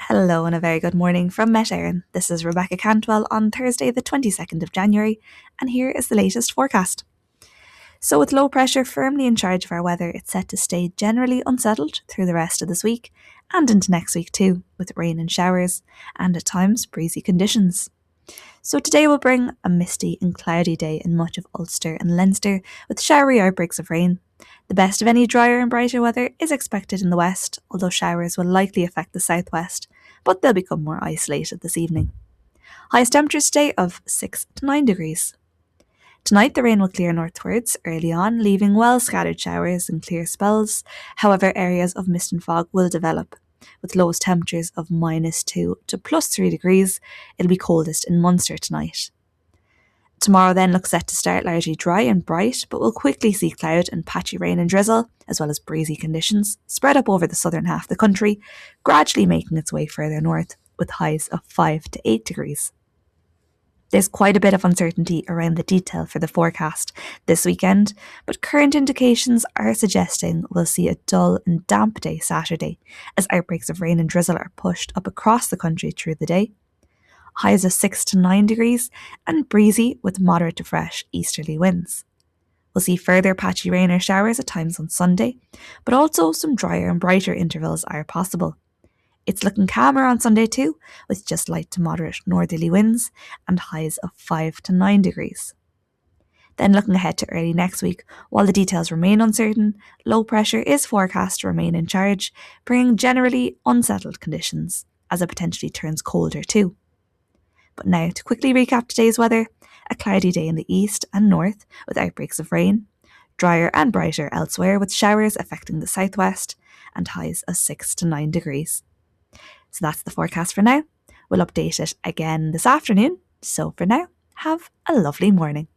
Hello and a very good morning from Met Éireann. This is Rebecca Cantwell on Thursday the 22nd of January, and here is the latest forecast. So with low pressure firmly in charge of our weather, it's set to stay generally unsettled through the rest of this week and into next week too, with rain and showers and at times breezy conditions. So today will bring a misty and cloudy day in much of Ulster and Leinster with showery outbreaks of rain. The best of any drier and brighter weather is expected in the west, although showers will likely affect the southwest, but they'll become more isolated this evening. Highest temperatures today of 6 to 9 degrees. Tonight the rain will clear northwards early on, leaving well scattered showers and clear spells. However, areas of mist and fog will develop. With lowest temperatures of -2 to +3 degrees, it'll be coldest in Munster tonight. Tomorrow then looks set to start largely dry and bright, but we'll quickly see cloud and patchy rain and drizzle, as well as breezy conditions, spread up over the southern half of the country, gradually making its way further north, with highs of 5 to 8 degrees. There's quite a bit of uncertainty around the detail for the forecast this weekend, but current indications are suggesting we'll see a dull and damp day Saturday, as outbreaks of rain and drizzle are pushed up across the country through the day. Highs of 6 to 9 degrees and breezy with moderate to fresh easterly winds. We'll see further patchy rain or showers at times on Sunday, but also some drier and brighter intervals are possible. It's looking calmer on Sunday too, with just light to moderate northerly winds and highs of 5 to 9 degrees. Then looking ahead to early next week, while the details remain uncertain, low pressure is forecast to remain in charge, bringing generally unsettled conditions, as it potentially turns colder too. But now, to quickly recap today's weather, a cloudy day in the east and north with outbreaks of rain, drier and brighter elsewhere with showers affecting the southwest, and highs of 6 to 9 degrees. So that's the forecast for now. We'll update it again this afternoon. So for now, have a lovely morning.